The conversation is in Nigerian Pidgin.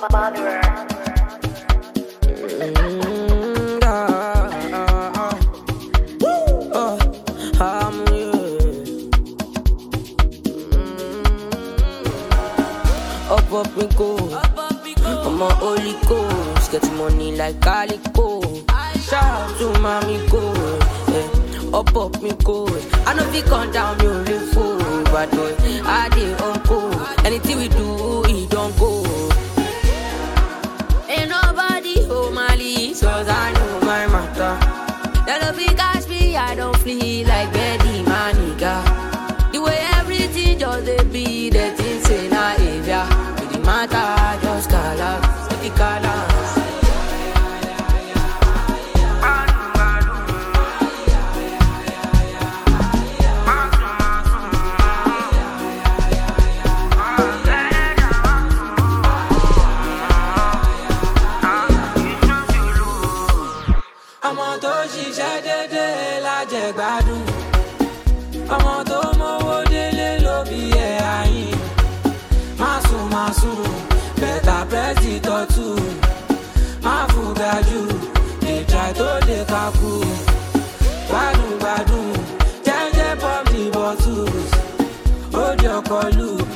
Up me go, I'm a holy ghost, get money like Calico. Shout out to mommy go, yeah. Up me go. I know we come down, you live full, but boy, I did uncle. Anything we do, it don't go. Ain't nobody home my leads, cause I know my matter. That love me catch me, I don't flee like Betty, my nigga. The way everything just they be, the things in our area. Matter just color, city colors. Ọmọ tó ṣiṣẹ́ dédé lájẹ gbádùn. Ọmọ tó mówó délé ló bí ẹ̀ ayín. Masu, better press the tattoo. Ma fugaju, they try to dey kaku. Gbadun, jeje pop the bottles. Hold your collu,